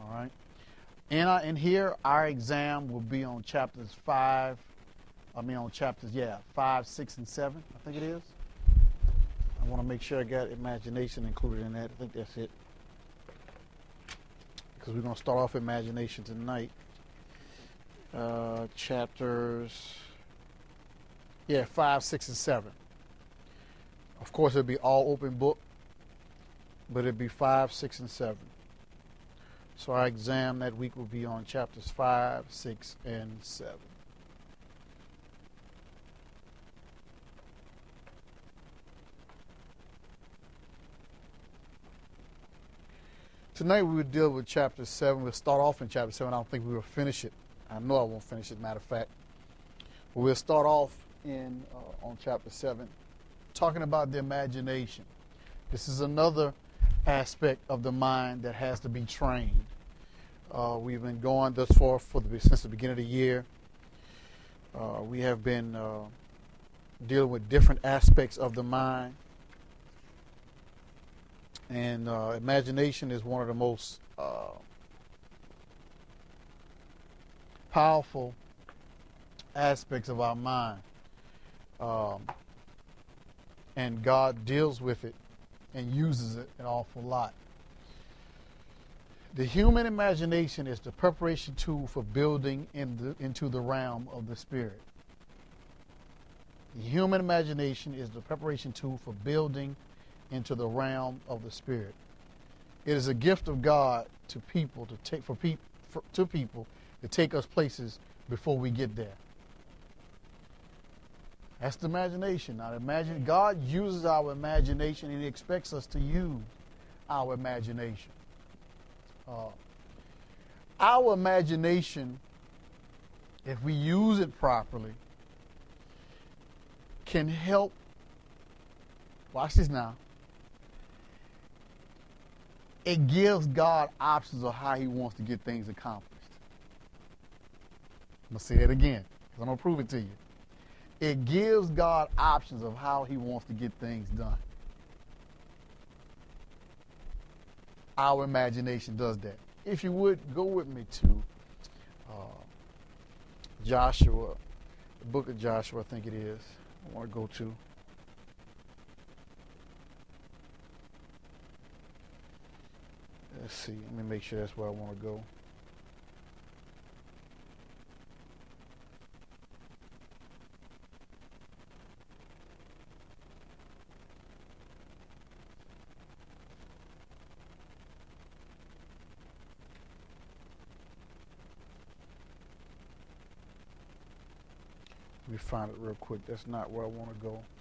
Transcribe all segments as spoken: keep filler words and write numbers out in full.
All right. And, uh, and here, our exam will be on chapters five. I mean, on chapters, yeah, five, six, and seven, I think it is. I want to make sure I got imagination included in that. I think that's it. Because we're going to start off imagination tonight. Uh, chapters, yeah, five, six, and seven. Of course, it'll be all open book, but it'll be five, six, and seven. So our exam that week will be on chapters five, six, and seven. Tonight we will deal with chapter seven. We'll start off in chapter seven. I don't think we will finish it. I know I won't finish it, matter of fact. But we'll start off in uh, on chapter seven, talking about the imagination. This is another aspect of the mind that has to be trained. Uh, we've been going thus far for the, since the beginning of the year. Uh, we have been uh, dealing with different aspects of the mind. And uh, imagination is one of the most uh, powerful aspects of our mind. Um, and God deals with it and uses it an awful lot. The human imagination is the preparation tool for building in the, into the realm of the spirit. The human imagination is the preparation tool for building into the realm of the spirit. It is a gift of God to people to take for people to people to take us places before we get there. That's the imagination. Now, imagine God uses our imagination, and He expects us to use our imagination. Uh, our imagination, if we use it properly, can help. Watch this now. It gives God options of how He wants to get things accomplished. I'm going to say that again, because I'm going to prove it to you. It gives God options of how He wants to get things done. Our imagination does that. If you would, go with me to uh, Joshua, the book of Joshua, I think it is. I want to go to. Let's see. Let me make sure that's where I want to go. Let me find it real quick. That's not where I want to go.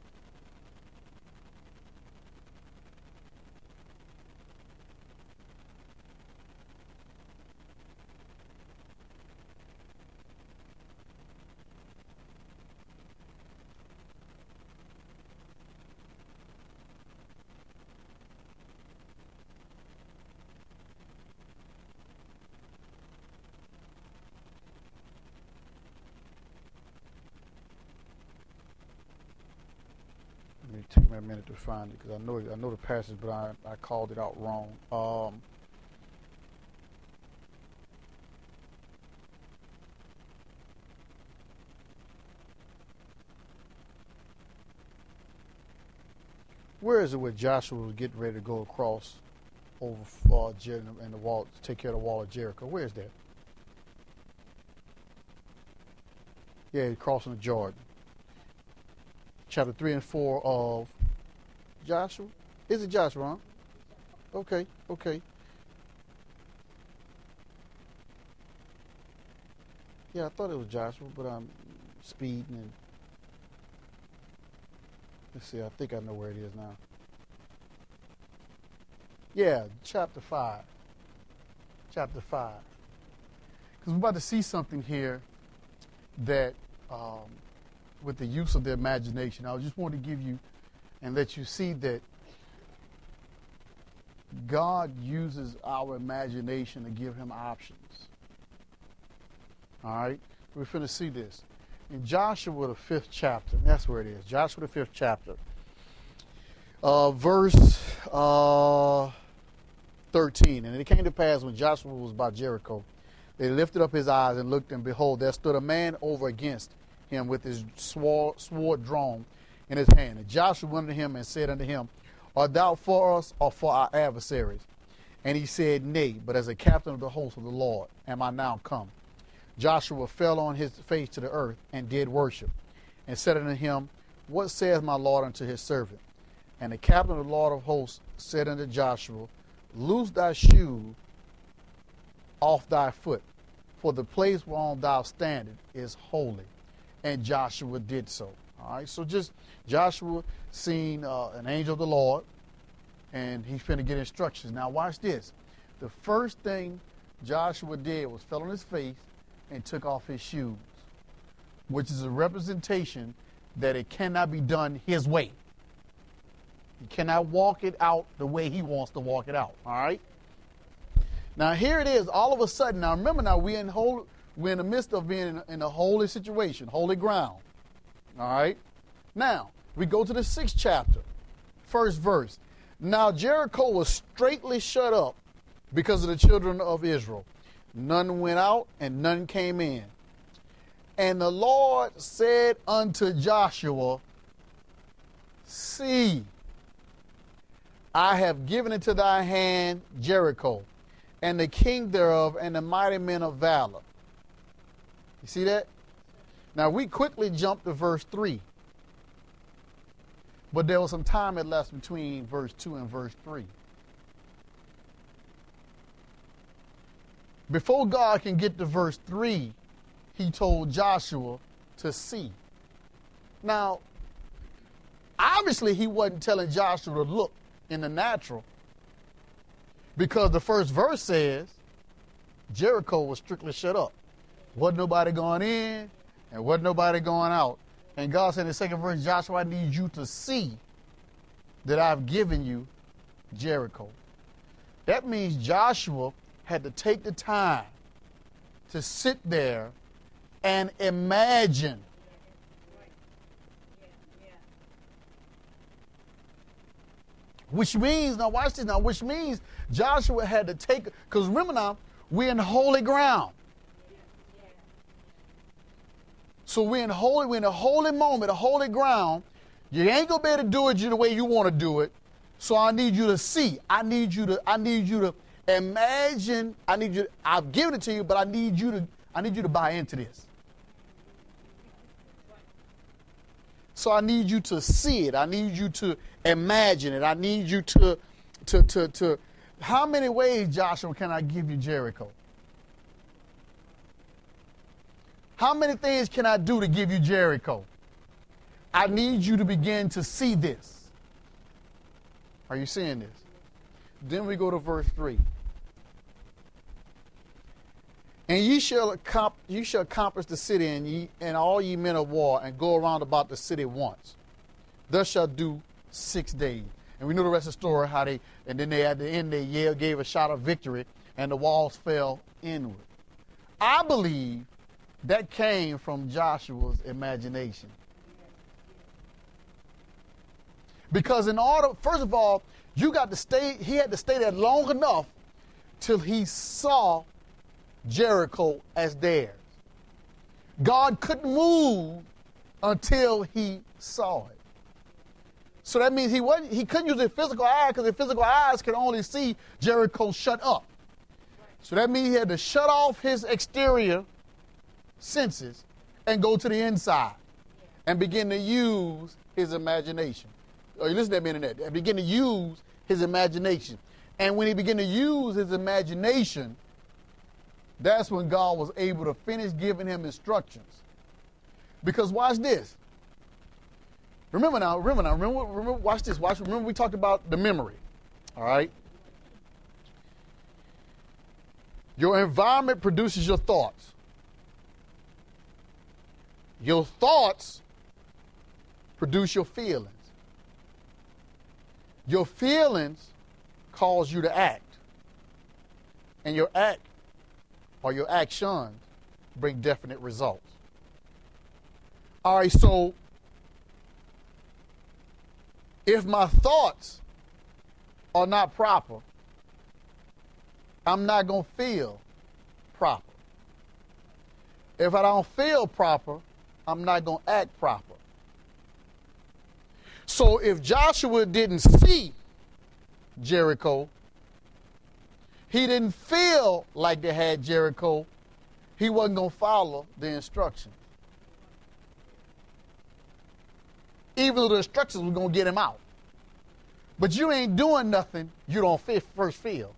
Let me take me a minute to find it, because I know I know the passage, but I, I called it out wrong. Um, where is it where Joshua was getting ready to go across over uh, Jer- and the wall to take care of the wall of Jericho? Where is that? Yeah, crossing the Jordan. Chapter three and four of Joshua. Is it Joshua, huh? Okay, okay. Yeah, I thought it was Joshua, but I'm speeding and let's see, I think I know where it is now. Yeah, chapter five. Chapter five. Because we're about to see something here that um, with the use of the imagination, I just want to give you and let you see that God uses our imagination to give Him options. All right? We're going to see this. In Joshua, the fifth chapter, that's where it is. Joshua, the fifth chapter. Uh, verse uh, thirteen. And it came to pass when Joshua was by Jericho, they lifted up his eyes and looked, and behold, there stood a man over against him with his sword, sword drawn in his hand. And Joshua went unto him and said unto him, Art thou for us or for our adversaries? And he said, Nay, but as a captain of the host of the Lord am I now come. Joshua fell on his face to the earth and did worship, and said unto him, What saith my Lord unto his servant? And the captain of the Lord of hosts said unto Joshua, Loose thy shoe off thy foot, for the place whereon thou standest is holy. And Joshua did so. All right, so just Joshua seen uh, an angel of the Lord, and he's finna get instructions. Now watch this. The first thing Joshua did was fell on his face and took off his shoes, which is a representation that it cannot be done his way. He cannot walk it out the way he wants to walk it out. All right. Now here it is. All of a sudden, now remember, now we're in whole, we're in the midst of being in, in a holy situation, holy ground. All right. Now we go to the sixth chapter, first verse. Now Jericho was straightly shut up because of the children of Israel. None went out and none came in. And the Lord said unto Joshua, See, I have given into thy hand Jericho, and the king thereof, and the mighty men of valor. You see that? Now we quickly jump to verse three. But there was some time elapsed between verse two and verse three. Before God can get to verse three, he told Joshua to see. Now, obviously he wasn't telling Joshua to look in the natural, because the first verse says Jericho was strictly shut up. Wasn't nobody going in and wasn't nobody going out. And God said in the second verse, Joshua, I need you to see that I've given you Jericho. That means Joshua had to take the time to sit there and imagine. Which means, now watch this now, which means Joshua had to take, because remember now, we're in holy ground. So we're in holy, we're in a holy moment, a holy ground. You ain't gonna be able to do it the way you want to do it. So I need you to see. I need you to, I need you to imagine. I need you, I've given it to you, but I need you to, I need you to buy into this. So I need you to see it. I need you to imagine it. I need you to, to, to, to, how many ways, Joshua, can I give you Jericho? How many things can I do to give you Jericho? I need you to begin to see this. Are you seeing this? Then we go to verse three. And ye shall, accom- ye shall accomplish the city, and, ye, and all ye men of war, and go around about the city once. Thus shall do six days. And we know the rest of the story, how they, and then they at the end they yelled, gave a shout of victory, and the walls fell inward. I believe that came from Joshua's imagination. Because in order, first of all, you got to stay, he had to stay there long enough till he saw Jericho as theirs. God couldn't move until he saw it. So that means he wasn't, he couldn't use his physical eye, because his physical eyes could only see Jericho shut up. So that means he had to shut off his exterior senses and go to the inside and begin to use his imagination. Or you listen to me in that. And begin to use his imagination. And when he began to use his imagination, that's when God was able to finish giving him instructions. Because watch this. Remember now, remember now, remember, remember watch this. Watch, remember we talked about the memory. All right? Your environment produces your thoughts. Your thoughts produce your feelings. Your feelings cause you to act. And your act or your actions bring definite results. All right, so if my thoughts are not proper, I'm not going to feel proper. If I don't feel proper, I'm not going to act proper. So if Joshua didn't see Jericho, he didn't feel like they had Jericho, he wasn't going to follow the instructions. Even though the instructions were going to get him out. But you ain't doing nothing you don't first feel.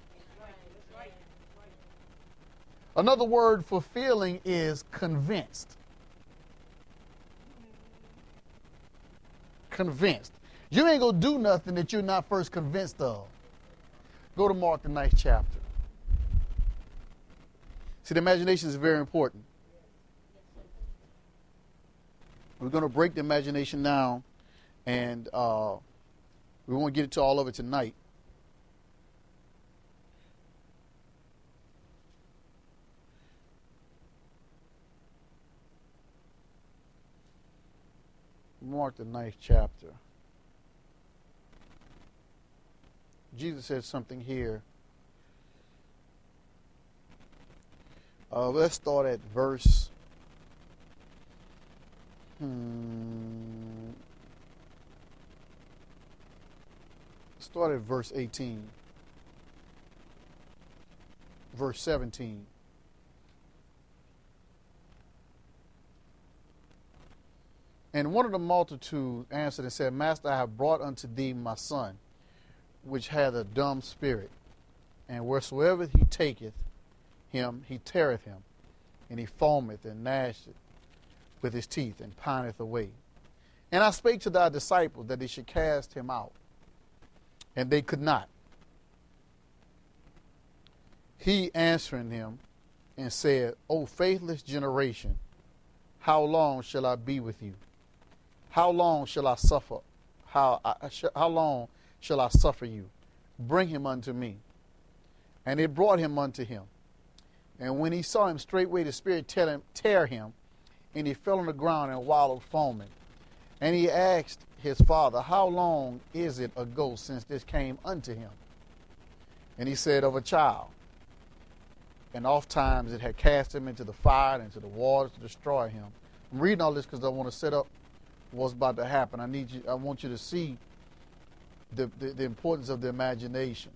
Another word for feeling is convinced. Convinced. You ain't going to do nothing that you're not first convinced of. Go to Mark, the ninth chapter. See, the imagination is very important. We're going to break the imagination down, and uh, we won't get into all of it tonight. Mark, the ninth chapter. Jesus said something here. Uh, let's start at verse. Hmm, start at verse eighteen. Verse seventeen. And one of the multitude answered and said, Master, I have brought unto thee my son, which hath a dumb spirit, and wheresoever he taketh him, he teareth him, and he foameth and gnasheth with his teeth, and pineth away. And I spake to thy disciples that they should cast him out, and they could not. He answering him and said, O faithless generation, how long shall I be with you? How long shall I suffer? How, I, how long shall I suffer you? Bring him unto me. And they brought him unto him. And when he saw him, straightway the spirit tear him, tear him, and he fell on the ground and wallowed foaming. And he asked his father, How long is it ago since this came unto him? And he said, Of a child. And oft times it had cast him into the fire and into the water to destroy him. I'm reading all this because I want to set up what's about to happen. I need you. I want you to see the, the, the importance of the imagination.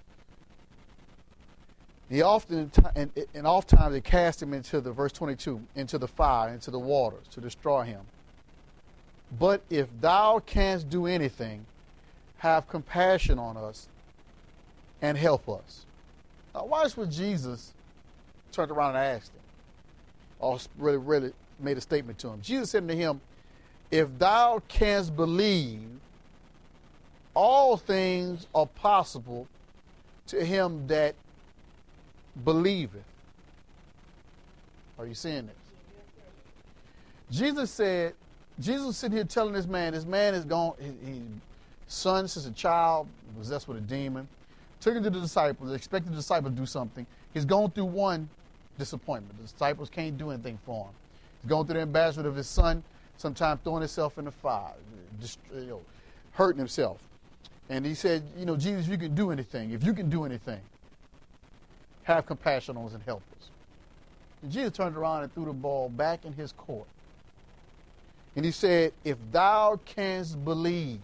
He often and, and oftentimes they cast him into the verse twenty-two, into the fire, into the waters to destroy him. But if thou canst do anything, have compassion on us and help us. Now watch what Jesus turned around and asked him, or really, really made a statement to him. Jesus said to him, If thou canst believe, all things are possible to him that believeth. Are you seeing this? Jesus said, Jesus was sitting here telling this man, this man is gone, his, his son since a child, possessed with a demon, took him to the disciples, expected the disciples to do something. He's going through one disappointment. The disciples can't do anything for him. He's going through the embarrassment of his son, sometimes throwing himself in the fire, just, you know, hurting himself. And he said, you know, Jesus, if you can do anything, if you can do anything, have compassion on us and help us. And Jesus turned around and threw the ball back in his court. And he said, if thou canst believe,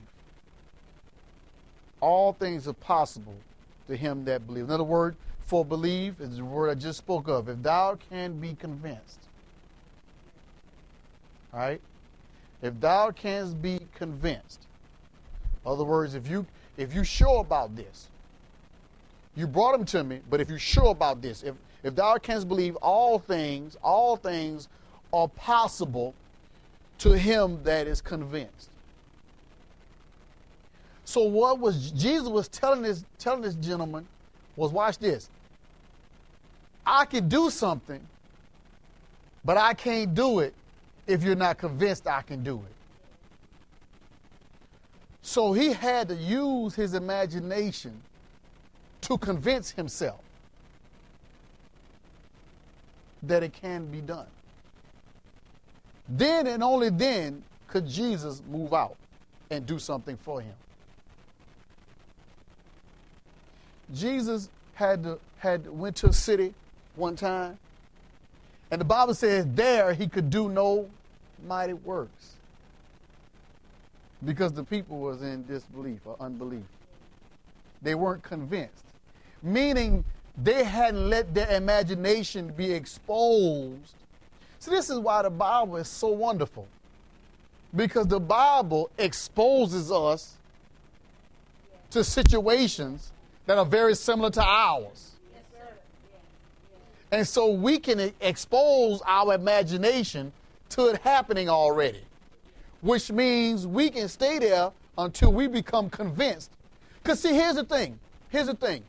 all things are possible to him that believes. Another word for believe is the word I just spoke of. If thou can be convinced. All right? If thou canst be convinced. In other words, if you if you sure about this, you brought him to me, but if you're sure about this, if if thou canst believe, all things, all things are possible to him that is convinced. So what was Jesus was telling this telling this gentleman was, watch this. I can do something, but I can't do it if you're not convinced I can do it. So he had to use his imagination to convince himself that it can be done. Then and only then could Jesus move out and do something for him. Jesus had to, had went to a city one time, and the Bible says there he could do no mighty works because the people was in disbelief or unbelief. They weren't convinced, meaning they hadn't let their imagination be exposed. So this is why the Bible is so wonderful, because the Bible exposes us to situations that are very similar to ours. Yes, sir. And so we can expose our imagination to it happening already, which means we can stay there until we become convinced. Because see, here's the thing. Here's the thing.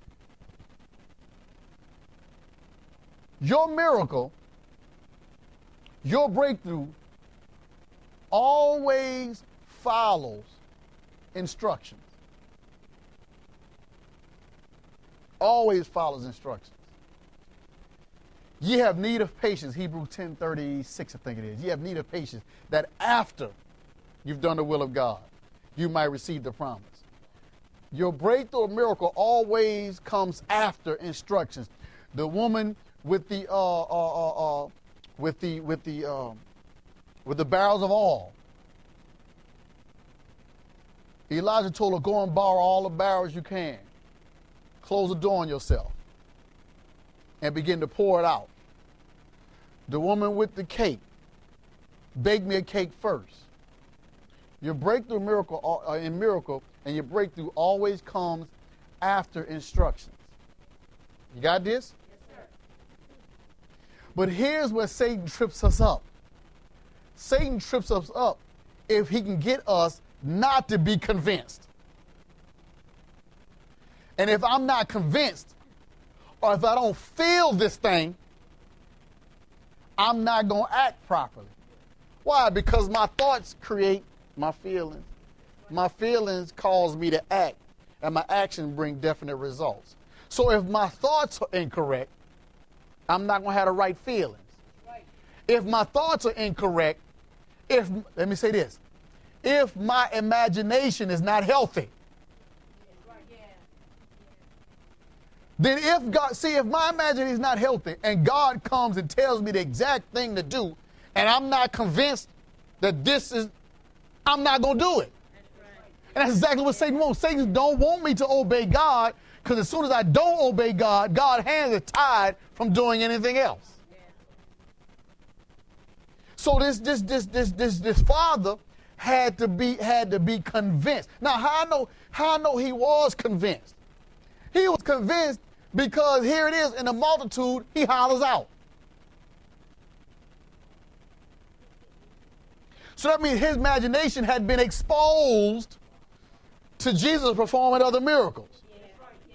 Your miracle, your breakthrough always follows instructions. Always follows instructions. Ye have need of patience, Hebrews ten thirty-six, I think it is. Ye have need of patience, that after you've done the will of God, you might receive the promise. Your breakthrough miracle always comes after instructions. The woman with the uh, uh, uh, uh, with the with the um, with the barrels of oil. Elijah told her, "Go and borrow all the barrels you can. Close the door on yourself and begin to pour it out." The woman with the cake, bake me a cake first. Your breakthrough miracle uh, in miracle and your breakthrough always comes after instructions. You got this? Yes, sir. But here's where Satan trips us up. Satan trips us up if he can get us not to be convinced. And if I'm not convinced, or if I don't feel this thing, I'm not going to act properly. Why? Because my thoughts create my feelings. My feelings cause me to act, and my actions bring definite results. So if my thoughts are incorrect, I'm not going to have the right feelings. Right. If my thoughts are incorrect, if, let me say this, if my imagination is not healthy, Right. Yeah. then if God, see, if my imagination is not healthy and God comes and tells me the exact thing to do, and I'm not convinced that this is, I'm not going to do it. That's right. And that's exactly what Satan wants. Satan don't want me to obey God, because as soon as I don't obey God, God's hands are tied from doing anything else. Yeah. So this this this this this this father had to be had to be convinced. Now, how I know how I know he was convinced? He was convinced because here it is in the multitude, he hollers out. So that means his imagination had been exposed to Jesus performing other miracles. Yeah. Right. Yeah.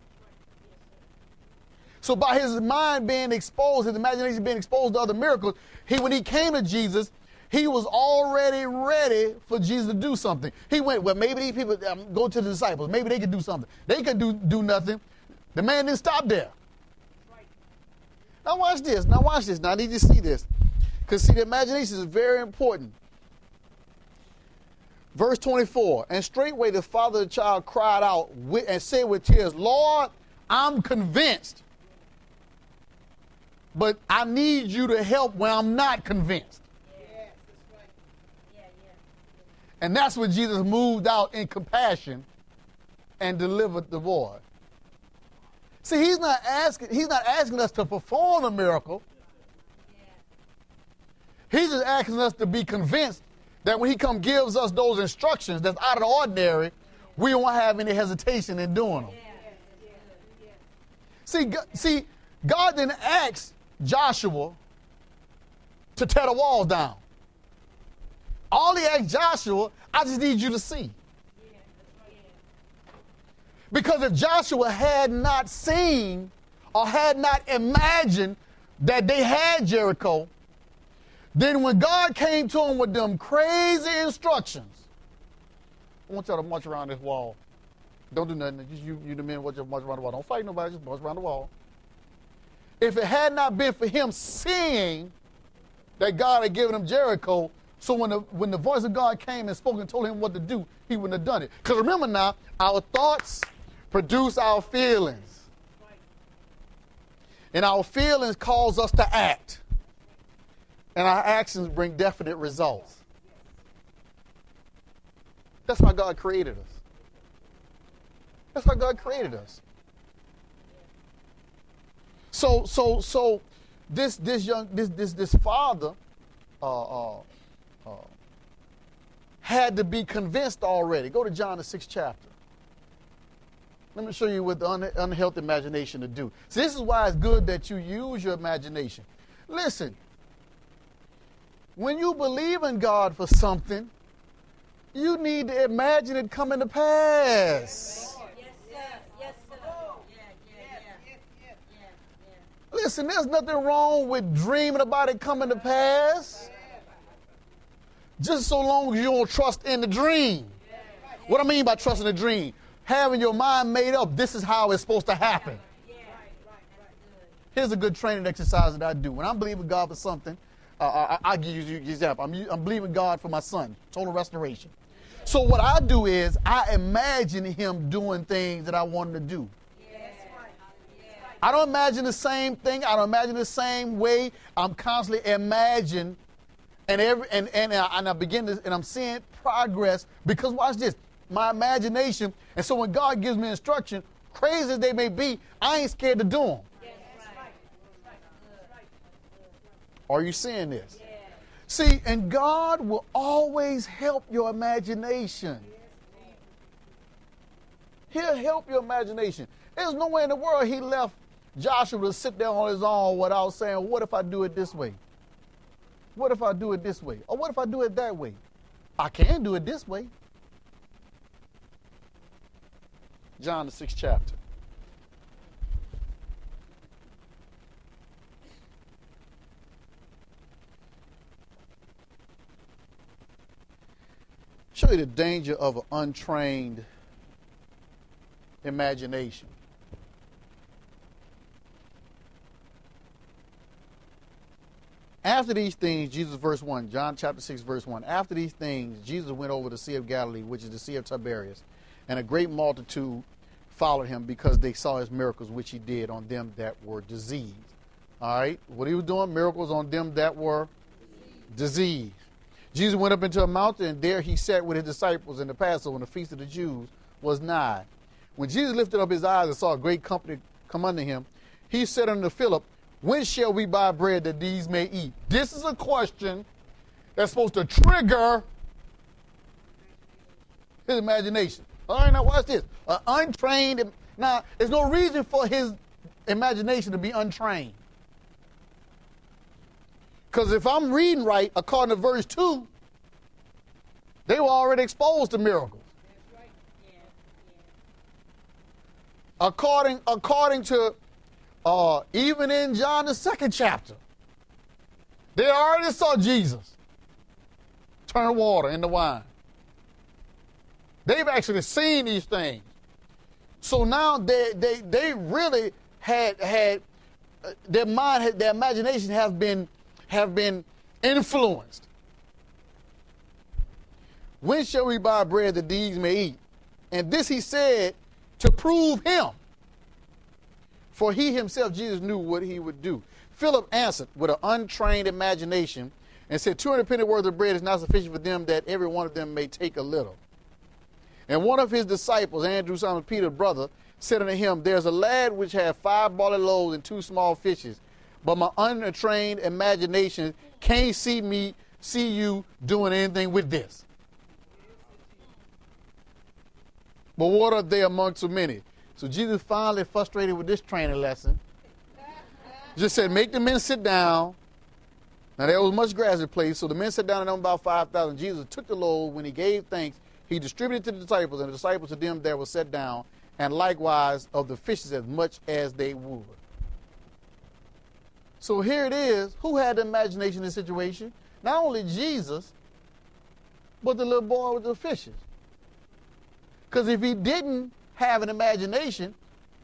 So by his mind being exposed, his imagination being exposed to other miracles, he when he came to Jesus, he was already ready for Jesus to do something. He went, well, maybe these people, um, go to the disciples. Maybe they could do something. They could do, do nothing. The man didn't stop there. Right. Now watch this. Now watch this. Now I need you to see this. Because, see, the imagination is very important. Verse twenty-four, and straightway the father of the child cried out with, and said with tears, Lord, I'm convinced, but I need you to help when I'm not convinced. Yeah. That's right. Yeah. Yeah. And that's when Jesus moved out in compassion and delivered the boy. See, he's not asking, he's not asking us to perform a miracle. Yeah. He's just asking us to be convinced that when he comes gives us those instructions that's out of the ordinary, we won't have any hesitation in doing them. Yeah. Yeah. Yeah. See, God, see, God didn't ask Joshua to tear the walls down. All he asked Joshua, I just need you to see. Yeah. That's right. Yeah. Because if Joshua had not seen or had not imagined that they had Jericho, then when God came to him with them crazy instructions, I want y'all to march around this wall. Don't do nothing. Just you, you the men, watch march around the wall. Don't fight nobody. Just march around the wall. If it had not been for him seeing that God had given him Jericho, so when the when the voice of God came and spoke and told him what to do, he wouldn't have done it. Because remember now, our thoughts produce our feelings. And our feelings cause us to act. And our actions bring definite results. That's how God created us. That's how God created us. So, so, so, this, this young, this, this, this father, uh, uh, uh, had to be convinced already. Go to John the sixth chapter. Let me show you what the un- unhealthy imagination to do. See, this is why it's good that you use your imagination. Listen, when you believe in God for something, you need to imagine it coming to pass. Yes, sir. Yes, sir. Yeah, yeah, yeah. Yeah, yeah. Listen, there's nothing wrong with dreaming about it coming to pass. Just so long as you don't trust in the dream. What I mean by trusting the dream, having your mind made up, this is how it's supposed to happen. Here's a good training exercise that I do. When I'm believing God for something, uh, I, I'll give you an example. I'm, I'm believing God for my son, total restoration. So what I do is I imagine him doing things that I want him to do. I don't imagine the same thing. I don't imagine the same way. I'm constantly imagining, and every and and I, and I begin to, and I'm seeing progress because watch this, my imagination. And so when God gives me instruction, crazy as they may be, I ain't scared to do them. Are you seeing this? See, and God will always help your imagination. He'll help your imagination. There's no way in the world he left Joshua to sit there on his own without saying, what if I do it this way? What if I do it this way? Or what if I do it that way? I can do it this way. John the sixth chapter. Show you the danger of an untrained imagination. After these things, Jesus, verse one, John chapter six, verse one. After these things, Jesus went over the Sea of Galilee, which is the Sea of Tiberias, and a great multitude followed him because they saw his miracles, which he did on them that were diseased. All right? What he was doing, miracles on them that were diseased. Jesus went up into a mountain, and there he sat with his disciples in the Passover, and the feast of the Jews was nigh. When Jesus lifted up his eyes and saw a great company come unto him, he said unto Philip, when shall we buy bread that these may eat? This is a question that's supposed to trigger his imagination. All right, now watch this. An untrained, now there's no reason for his imagination to be untrained. Because if I'm reading right, according to verse two, they were already exposed to miracles. That's right. Yeah, yeah. According, according to, uh, even in John the second chapter, they already saw Jesus turn water into wine. They've actually seen these things. So now they, they, they really had, had uh, their mind, had, their imagination have been have been influenced. When shall we buy bread that these may eat? And this he said to prove him. For he himself, Jesus, knew what he would do. Philip answered with an untrained imagination and said, two hundred penny worth of bread is not sufficient for them, that every one of them may take a little. And one of his disciples, Andrew, Simon Peter's brother, said unto him, there's a lad which hath five barley loaves and two small fishes. But my untrained imagination can't see me, see you doing anything with this. But what are they among so many? So Jesus, finally frustrated with this training lesson, just said, make the men sit down. Now there was much grass in place, so the men sat down and numbered about five thousand. Jesus took the load. When he gave thanks, he distributed to the disciples, and the disciples to them that were set down, and likewise of the fishes as much as they would. So here it is. Who had the imagination in the situation? Not only Jesus, but the little boy with the fishes. Because if he didn't have an imagination,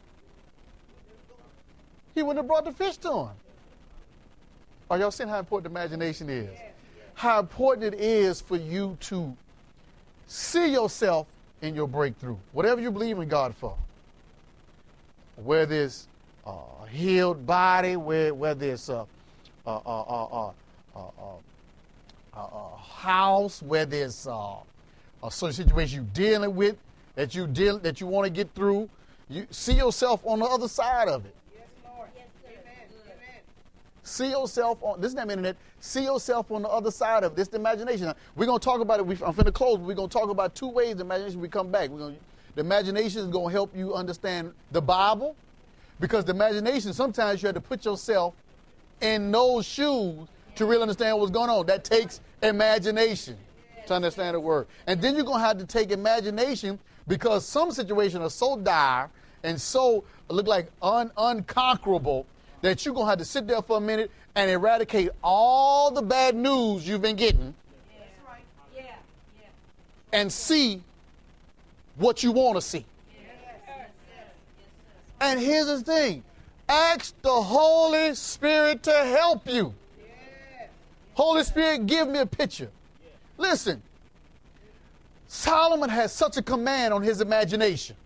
he wouldn't have brought the fish to him. Are y'all seeing how important imagination is? How important it is for you to see yourself in your breakthrough, whatever you believe in God for. Whether it's uh, healed body, where, whether it's a, a, a, a, a, a, a house, whether it's a, a certain situation you're dealing with, that you deal that you want to get through. You see yourself on the other side of it. Yes, Lord. Yes, sir. Amen. Amen. See yourself on this is not internet. See yourself on the other side of this. The imagination. Now, we're gonna talk about it. We, I'm finna close. But we're gonna talk about two ways the imagination. We come back. We're gonna, the imagination is gonna help you understand the Bible, because the imagination sometimes you have to put yourself in those shoes to really understand what's going on. That takes imagination to understand the word. And then you're gonna have to take imagination, because some situations are so dire and so look like un, unconquerable that you're going to have to sit there for a minute and eradicate all the bad news you've been getting. Yeah. That's right. Yeah. Yeah. And see what you want to see. Yes. Yes. Yes. Yes. And here's the thing. Ask the Holy Spirit to help you. Yes. Holy Spirit, give me a picture. Listen. Solomon has such a command on his imagination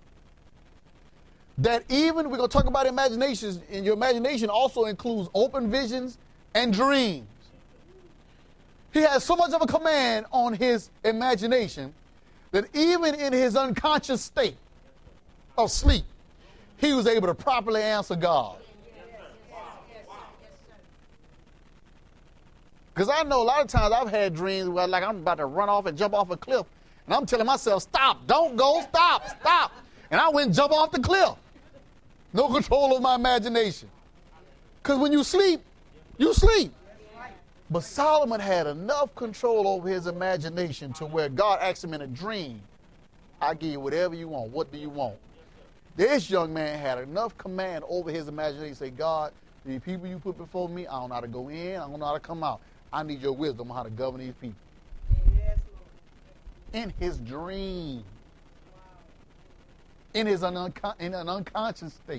that even, we're going to talk about imaginations, and your imagination also includes open visions and dreams. He has so much of a command on his imagination that even in his unconscious state of sleep, he was able to properly answer God. Because I know a lot of times I've had dreams where like I'm about to run off and jump off a cliff. And I'm telling myself, stop, don't go, stop, stop. And I went and jump off the cliff. No control of my imagination. Because when you sleep, you sleep. But Solomon had enough control over his imagination to where God asked him in a dream, I give you whatever you want. What do you want? This young man had enough command over his imagination to say, God, the people you put before me, I don't know how to go in, I don't know how to come out. I need your wisdom on how to govern these people. Yes, Lord. In his dream. In his unco- in an unconscious state.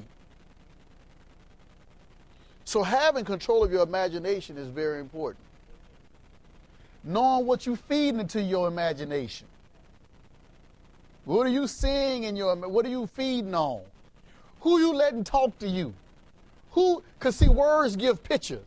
So having control of your imagination is very important. Knowing what you feed into your imagination. What are you seeing in your, what are you feeding on? Who you letting talk to you? Who, because see, words give pictures.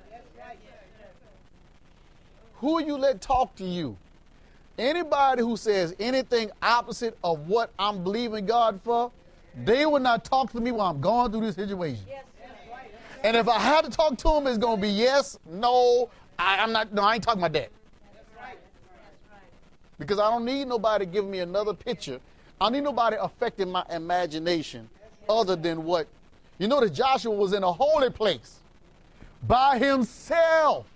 Who you let talk to you? Anybody who says anything opposite of what I'm believing God for, they will not talk to me while I'm going through this situation. Yes, And if I have to talk to them, it's going to be yes, no, I, I'm not, no, I ain't talking about that. That's right. That's right. Because I don't need nobody giving me another picture. I don't need nobody affecting my imagination other than what. You know that Joshua was in a holy place by himself.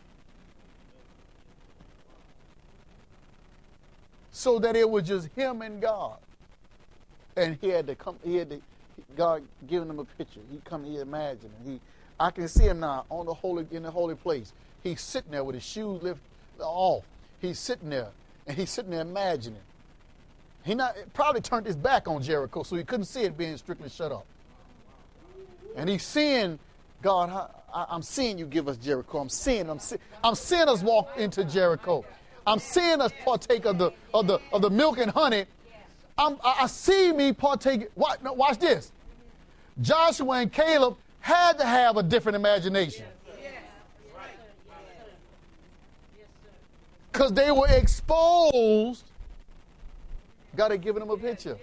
So that it was just him and God. And he had to come, he had to, God giving him a picture. He come, he imagined. He, I can see him now on the holy, in the holy place. He's sitting there with his shoes lifted off. He's sitting there, and he's sitting there imagining. He not probably turned his back on Jericho, so he couldn't see it being strictly shut up. And he's seeing, God, I, I'm seeing you give us Jericho. I'm seeing, I'm, see, I'm seeing us walk into Jericho. I'm seeing us partake of the of the of the milk and honey. I'm, I, I see me partake. Watch, no, watch this. Joshua and Caleb had to have a different imagination. Because they were exposed. God had given them a picture.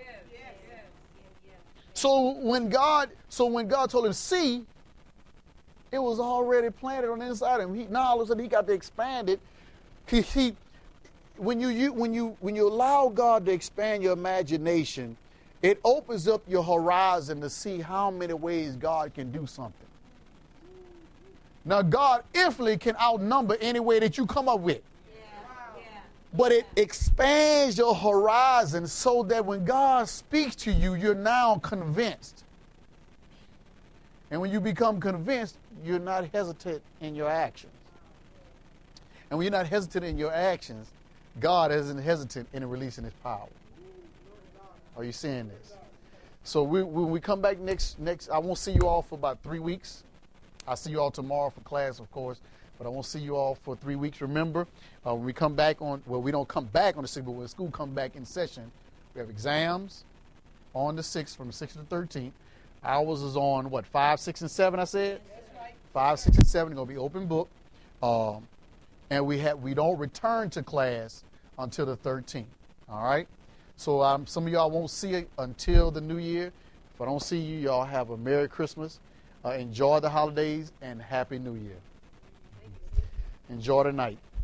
So when God, so when God told him see, it was already planted on the inside of him. He, now all of a sudden he got to expand it. He, he when you, you when you when you allow God to expand your imagination, it opens up your horizon to see how many ways God can do something. Now God infinitely can outnumber any way that you come up with. But it expands your horizon so that when God speaks to you, you're now convinced. And when you become convinced, you're not hesitant in your actions. And when you're not hesitant in your actions, God isn't hesitant in releasing his power. Are you seeing this? So we, when we come back next, next, I won't see you all for about three weeks. I'll see you all tomorrow for class, of course. But I won't see you all for three weeks. Remember, uh, when we come back on, well, we don't come back on the sixth, but when school comes back in session, we have exams on the sixth, from the sixth to the thirteenth. Ours is on, what, five, six, and seven, I said? That's right. five, six, and seven are going to be open book. Um, and we have we don't return to class until the thirteenth. All right? So um, some of y'all won't see it until the new year. If I don't see you, y'all have a Merry Christmas. Uh, enjoy the holidays and Happy New Year. Enjoy the night.